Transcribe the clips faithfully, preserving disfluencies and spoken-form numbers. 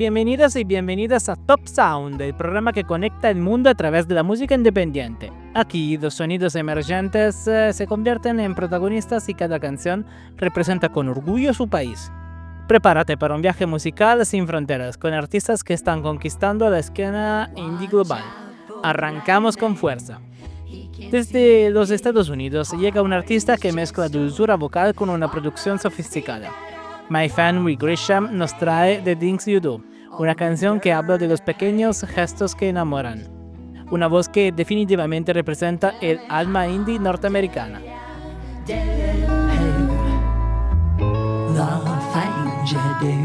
bienvenidos y bienvenidas a Top Sound, el programa que conecta el mundo a través de la música independiente. Aquí los sonidos emergentes eh, se convierten en protagonistas y cada canción representa con orgullo su país. Prepárate para un viaje musical sin fronteras, con artistas que están conquistando la escena indie global. Arrancamos con fuerza. Desde los Estados Unidos llega un artista que mezcla dulzura vocal con una producción sofisticada. My Fan Rick Grisham nos trae The Things You Do, una canción que habla de los pequeños gestos que enamoran. Una voz que definitivamente representa el alma indie norteamericana. The things you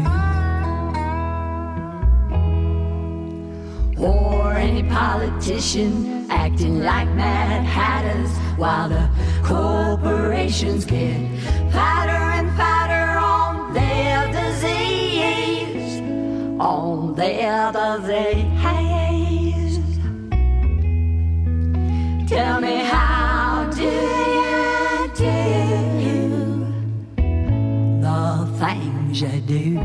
do. Or any politician acting like Mad Hatters, while the corporations get fatter and fatter on their disease, on their disease. Tell me, how do you do the things you do?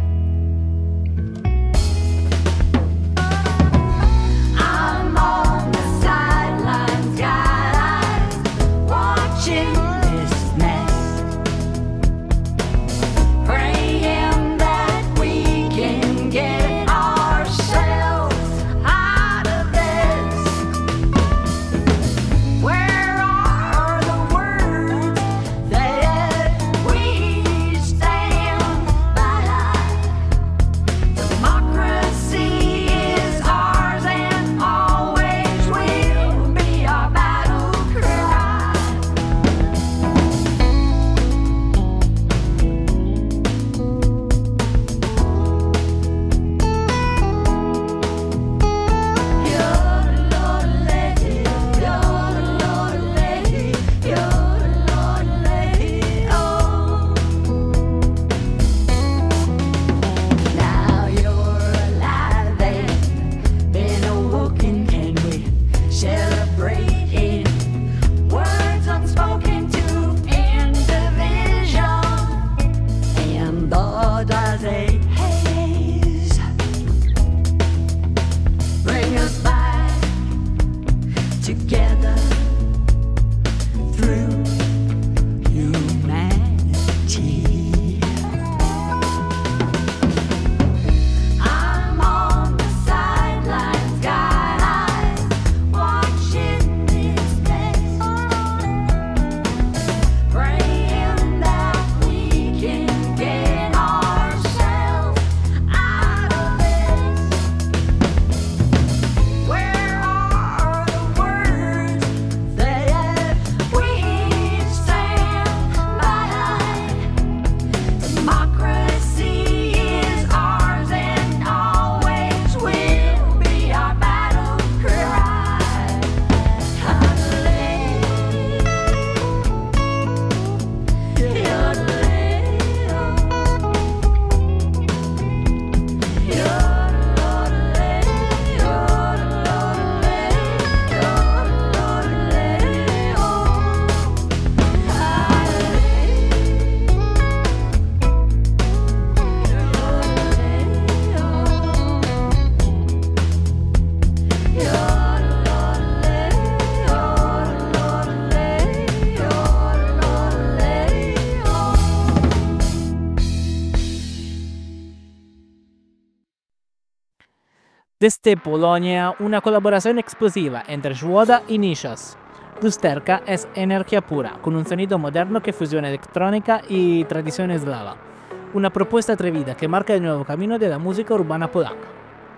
Desde Polonia, una colaboración explosiva entre Szwoda y Nishos. Lusterka es energía pura, con un sonido moderno que fusiona electrónica y tradición eslava. Una propuesta atrevida que marca el nuevo camino de la música urbana polaca.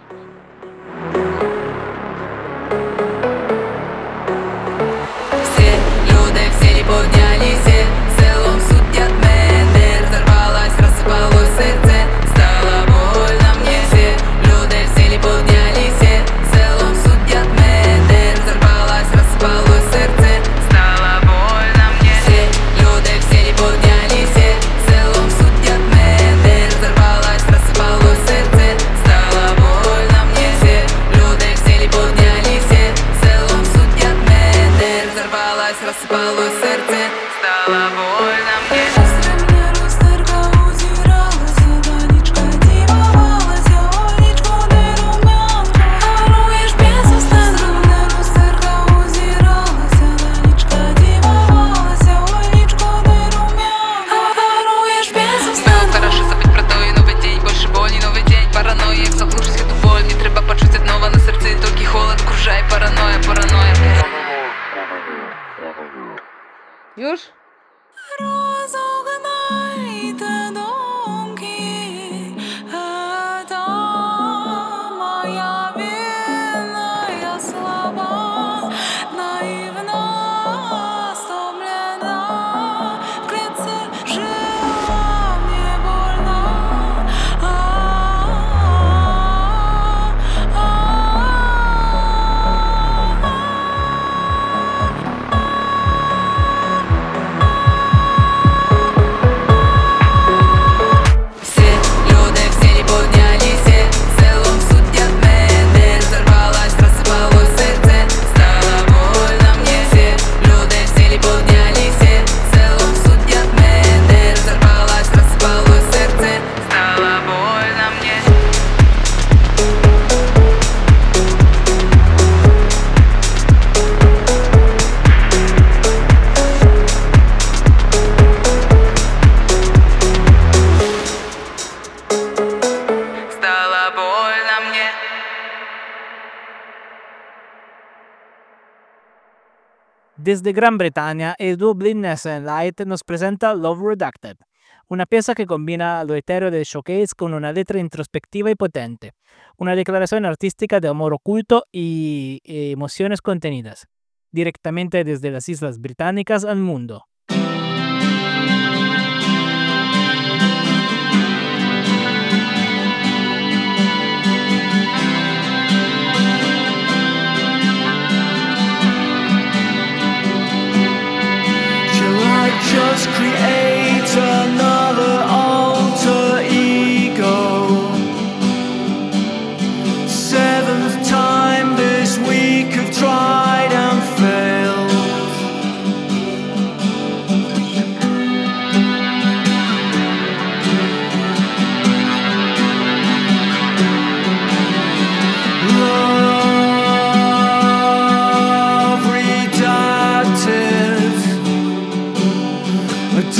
Все люди, все не поднялись, селом судят мене. Разорвалась, рассыпалось сердце, стало больно мне. Все люди, все не поднялись, селом судят мене. Разорвалась, рассыпалось сердце, стало больно мне. Все люди, все не поднялись, селом судят мене. Разорвалась, рассыпалось сердце, стало больно мне. Все люди, все не поднялись, селом судят мене. Разорвалась, рассыпалось сердце, стало больно мне. Już? Rozognajte domki, это моя вина, я слаба, наивна, стомлена, в клетке жила мне больно. Все люди в селе поднялись, все селом судят мене. Взорвалась, рассыпалось сердце, стало больно мне. Все люди в селе поднялись, все селом судят мене. Взорвалась, рассыпалось сердце, стало больно мне. Стало больно мне. Desde Gran Bretaña, el Dublin Nation Light nos presenta Love Redacted, una pieza que combina lo etéreo del showcase con una letra introspectiva y potente, una declaración artística de amor oculto y eh, emociones contenidas, directamente desde las Islas Británicas al mundo. Shall I just create another alter ego? Seventh time this week I've tried and failed. Love redacted. I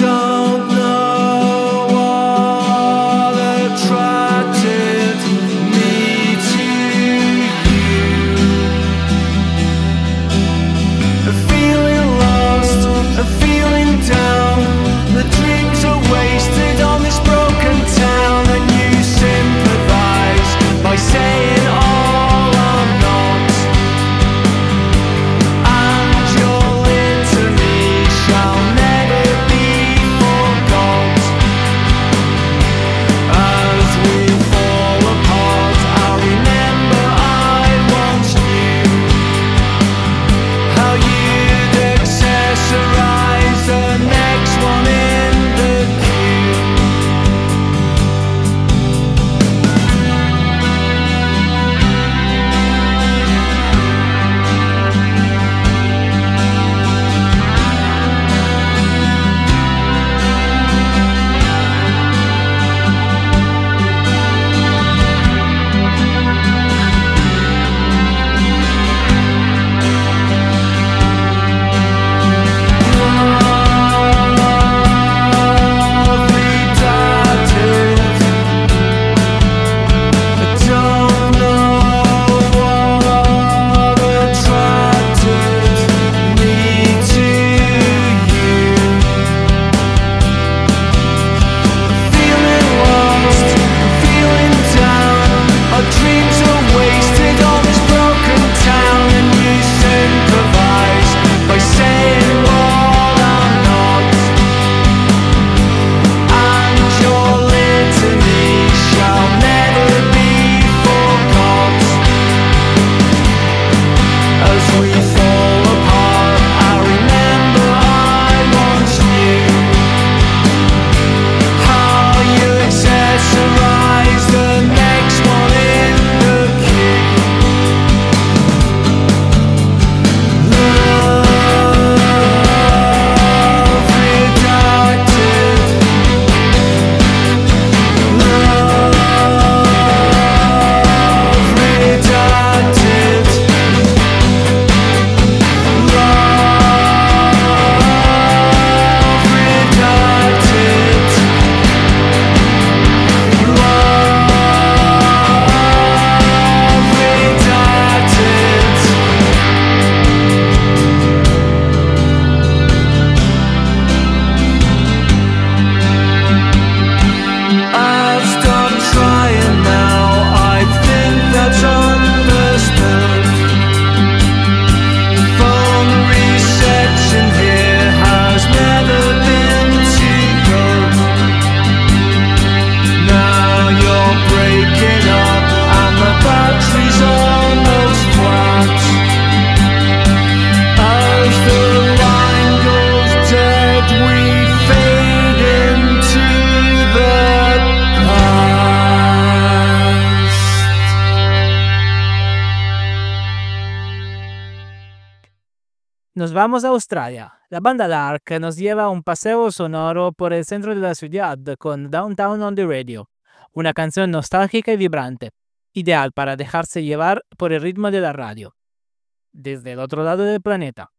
Nos vamos a Australia. La banda Lark nos lleva a un paseo sonoro por el centro de la ciudad con Downtown on the Radio, una canción nostálgica y vibrante, ideal para dejarse llevar por el ritmo de la radio. Desde el otro lado del planeta.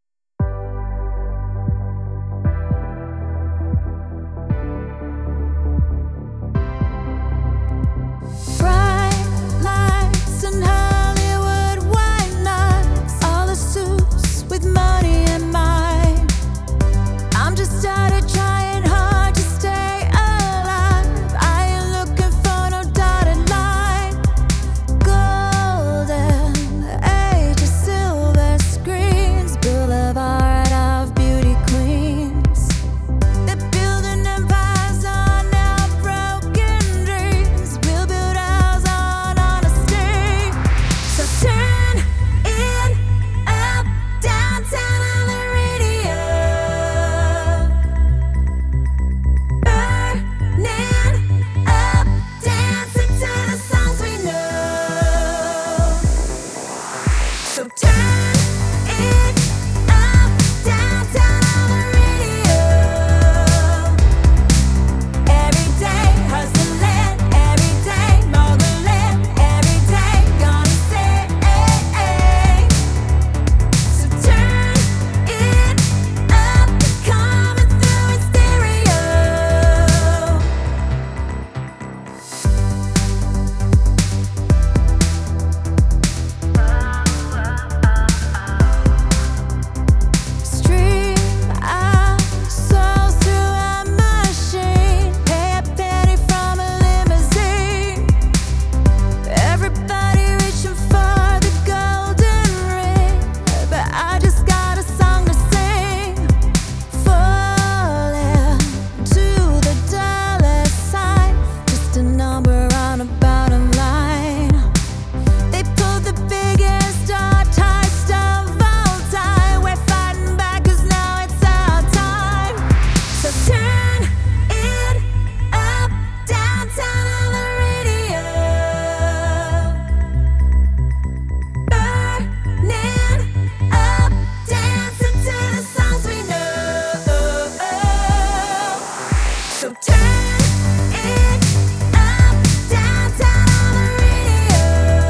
Bright lights in Hollywood, white nights, all the suits with money in mind. I'm just started trying hard to stay alive. I ain't looking for no dotted line. Golden age of silver screens, boulevard of beauty queens. They're building empires on our broken dreams. We'll build ours on honesty. So turn it up, downtown on the radio. Burning up, dancing to the songs we know. So turn it up, downtown on the radio. Every day hustling, every day moguling, every day gonna say. So turn it up, coming through in stereo. Stream our souls through a machine. Pay a penny from a limousine. Everybody reaching for the golden ring, but I just got a song to sing. Falling to the dollar sign, just a number on a bottom line. They pulled the biggest art heist of all time. We're fighting back 'cause now it's our time. So turn it up, downtown on the radio. Burning up, dancing to the songs we know. So turn it up, downtown on the radio.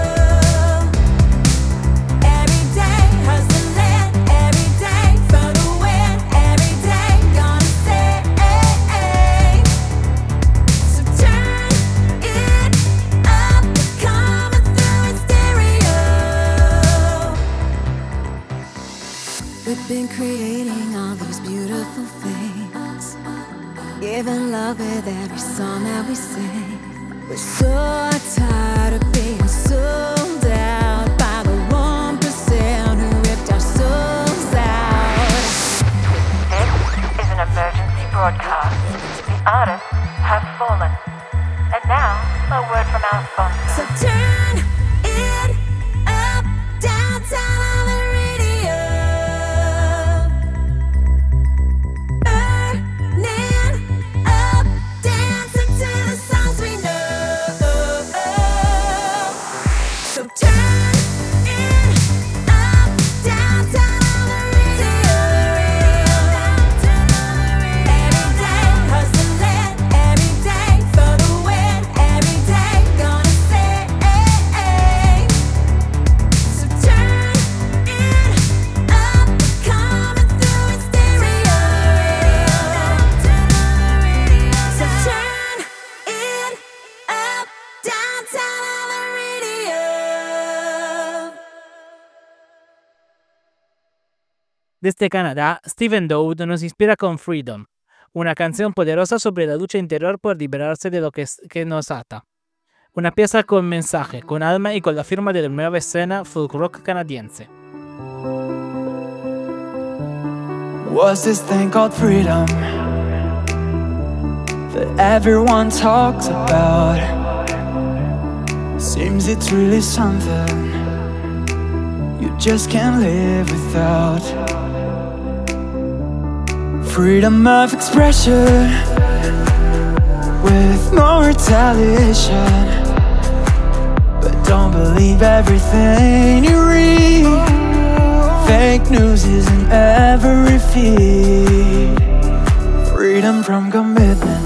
Every day hustling, every day for the win, every day gonna say. So turn it up, coming through in stereo. We've been creating all these beautiful things, giving love with every song that we sing. We're so tired of being sold out by the one percent who ripped our souls out. This is an emergency broadcast. The artists have fallen. And now, a word from our sponsor. So turn it up, downtown on the radio. Burning up, dancing to the songs we know. So turn it up, downtown on the radio. Every day hustling, every day for the win, every day gonna say. So turn it up, coming through in stereo. So turn it up, downtown on the radio. Desde Canadá, Stephen Dowd nos inspira con Freedom, una canción poderosa sobre la lucha interior por liberarse de lo que, es- que nos ata. Una pieza con mensaje, con alma y con la firma de la nueva escena folk rock canadiense. What's this thing called freedom that everyone talks about? Seems it's really something you just can't live without. Freedom of expression with no retaliation. But don't believe everything you read. Faith fake news is in every feed. Freedom from commitment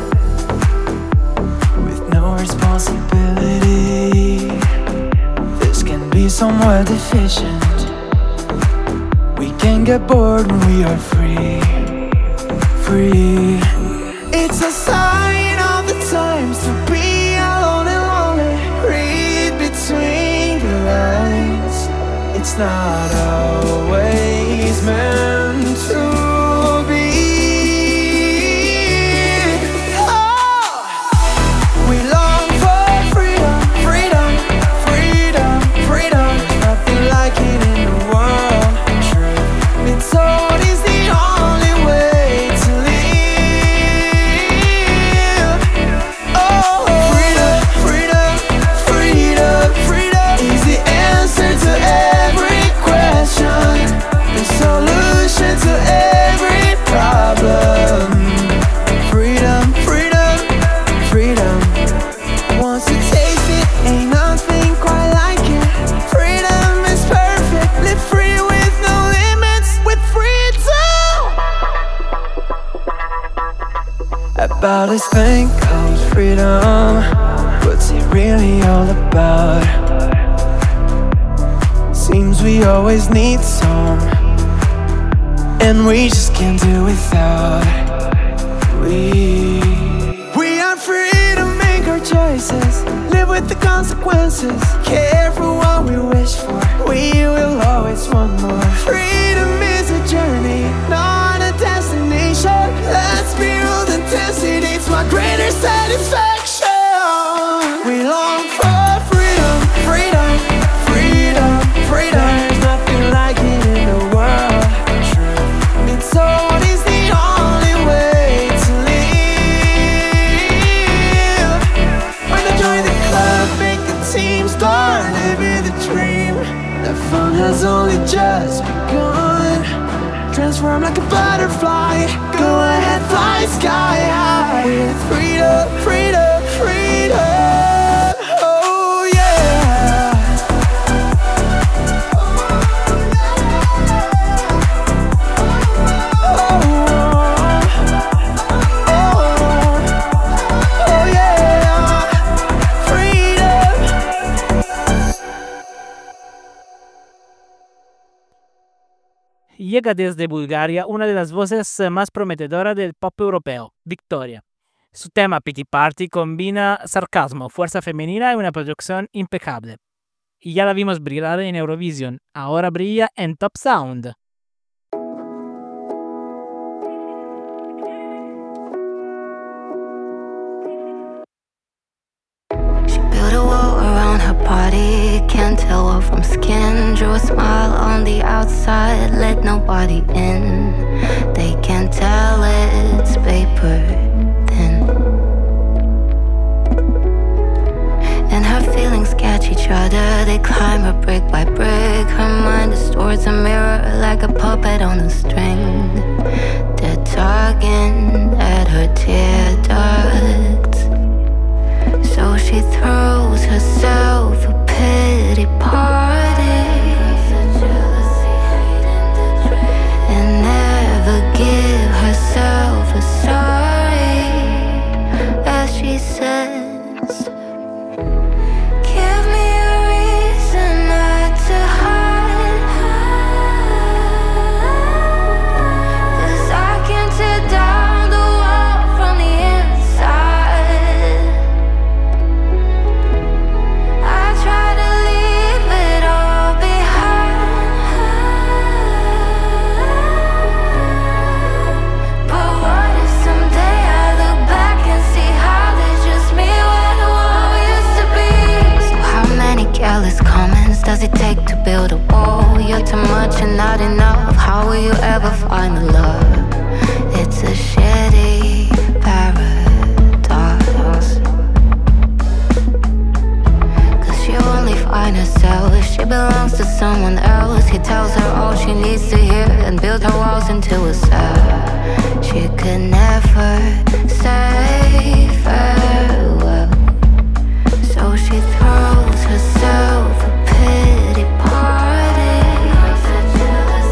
with no responsibility. This can be somewhat deficient. We can get bored when we are free. Free. It's a sign of the times to be alone and lonely. Read between the lines. It's not always meant to be. Oh! We long for freedom, freedom, freedom, freedom. There's nothing like it in the world. Truth been told is the only way to live. Oh, freedom, freedom, freedom, freedom is the answer to every question, the solution to every problem. Freedom, freedom, freedom. Once you taste it, ain't nothing quite like it. Freedom is perfect. Live free with no limits, with freedom. About this thing called freedom. What's it really all about? Seems we always need some, and we just can't do without. We We are free to make our choices, live with the consequences, care for what we wish for. We will always want more. Freedom is a journey, not a destination. Let's build intensity, it's my greater satisfaction. We long for freedom, freedom, freedom, freedom. There's nothing like it in the world. It's always the only way to live. When I join the club, make the team, start living the dream. The fun has only just begun. Transform like a butterfly, go ahead, fly sky high. With freedom, freedom, freedom. Oh yeah. Llega desde Bulgaria una de las voces más prometedoras del pop europeo, Victoria. Su tema Pity Party combina sarcasmo, fuerza femenina y una producción impecable. Y ya la vimos brillar en Eurovision, ahora brilla en Top Sound. She built a wall around her body, can't tell what from skin. Drew a smile on the outside, let nobody in. They can't tell it's paper thin. And her feelings catch each other, they climb her brick by brick. Her mind distorts a mirror like a puppet on a string. They're tugging at her tear ducts. So she throws herself a pity party and never give herself a sorry, as she says, give me a reason not to hide, 'cause I can tear down the wall from the inside. I try to leave it all behind, but what if someday I look back and see how there's just me where the wall used to be? So how many careless comments does it take to build a wall? You're too much and not enough. How will you ever find the love? It's a shitty paradox. 'Cause she only find herself if she belongs to someone else. He tells her all she needs to hear and build her walls into a cell. She could never say farewell. So she throws herself a pity party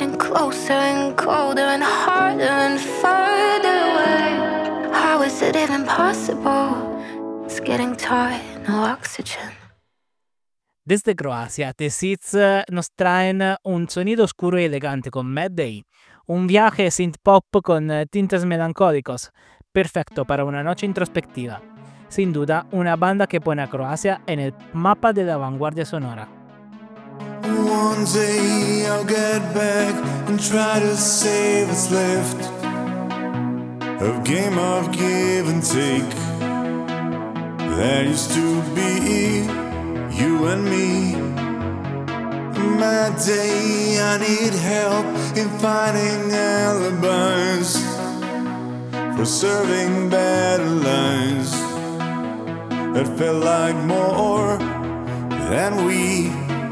getting closer and colder and harder and further away. How is it even possible? It's getting tight, no oxygen. Desde Croacia, The Seeds nos traen un sonido oscuro y elegante con Mad Day, un viaje synth pop con tintes melancólicos, perfecto para una noche introspectiva. Sin duda, una banda que pone a Croacia en el mapa de la vanguardia sonora. One day I'll get back and try to save what's left. A game of give and take. That used to be you and me. My day, I need help in finding alibis for serving better lines that felt like more than we.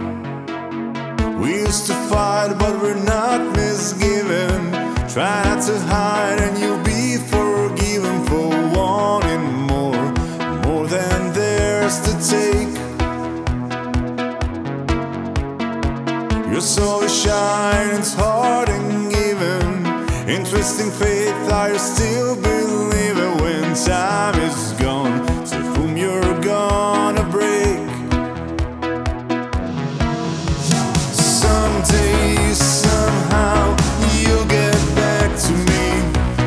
We used to fight, but we're not misgiven. Try not to hide, and you'll be forgiven for wanting more, more than there's to take. Your soul is shine, it's hard and given. Interesting faith, are you still believing when time is gone? To whom you're gonna break? Someday, somehow, you'll get back to me.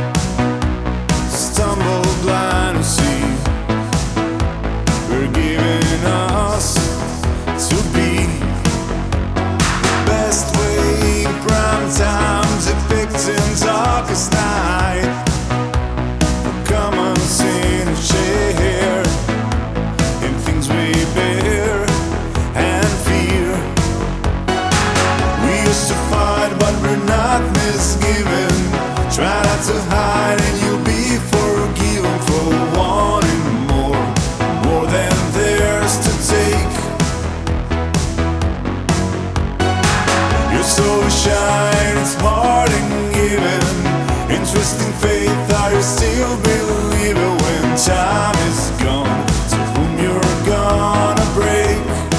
Stumble blind and see we're giving us to be the best way. Prime time depicting darkest night. Come on, sit and share in things we bear and fear. We used to fight, but we're not misgiven. Try not to hide, and you'll be forgiven for wanting more, more than there's to take. Your soul shine, it's hard and given. Interesting faith, are you still believing when time is gone? To whom you're gonna break?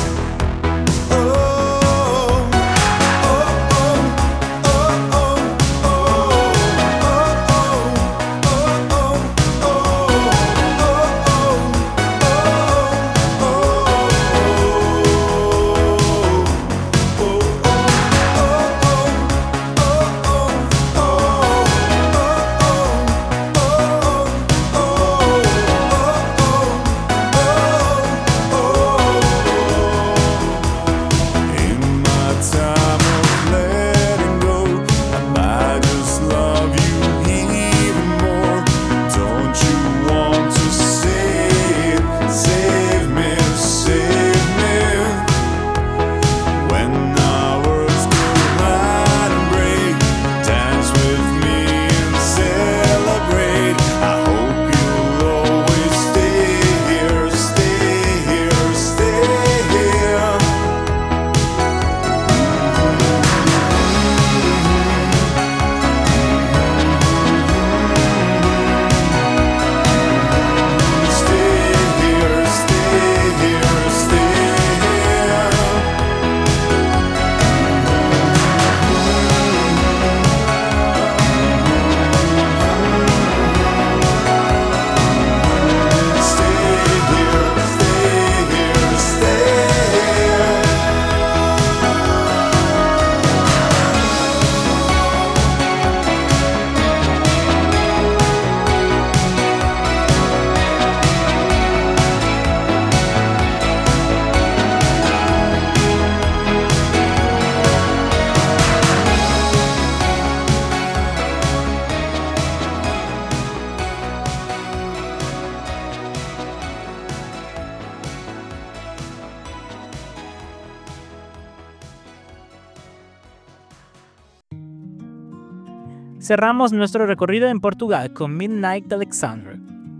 Cerramos nuestro recorrido en Portugal con Midnight Alexandra.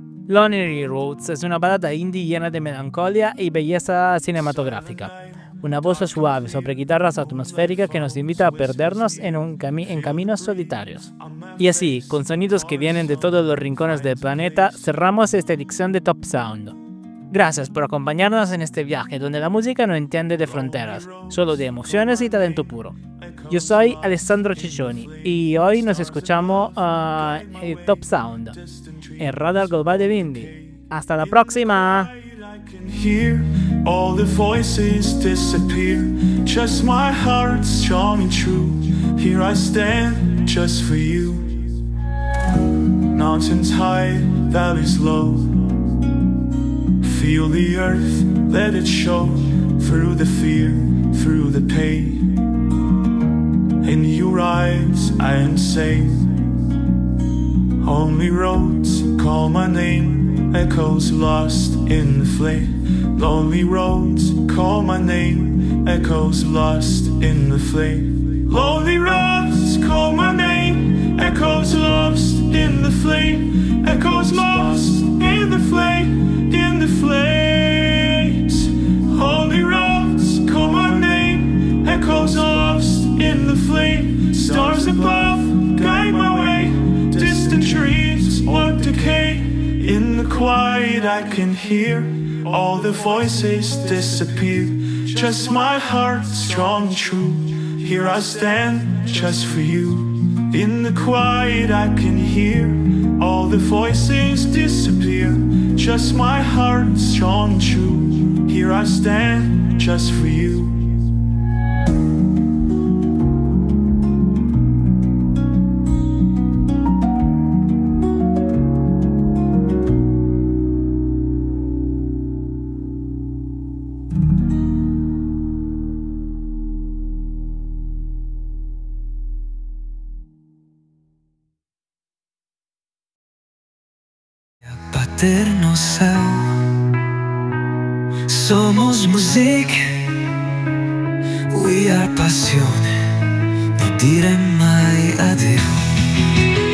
Lonely Roads es una balada indie llena de melancolía y belleza cinematográfica. Una voz suave sobre guitarras atmosféricas que nos invita a perdernos en, un cami- en caminos solitarios. Y así, con sonidos que vienen de todos los rincones del planeta, cerramos esta edición de Top Sound. Gracias por acompañarnos en este viaje donde la música no entiende de fronteras, solo de emociones y talento puro. Yo soy Alessandro Ciccioni y hoy nos escuchamos uh, en Top Sound, en Radar Global de Indie. ¡Hasta la próxima! can hear all the voices disappear. Just my heart strong and true. Here I stand just for you. Mountains high, valleys low. Feel the earth, let it show. Through the fear, through the pain. In your eyes I am safe. Only roads call my name. Echoes lost in the flame. Lonely roads call my name. Echoes lost in the flame. Lonely roads call my name. Echoes lost in the flame. Echoes lost in the flame. In the flames. Lonely roads call my name. Echoes lost in the flame. Stars above guide my way. Distant trees what decay. In the quiet I can hear all the voices disappear. Just my heart strong and true. Here I stand just for you. In the quiet I can hear all the voices disappear. Just my heart strong and true. Here I stand just for you. Paterno seu. Somos music. We are passione. Non dire mai addio.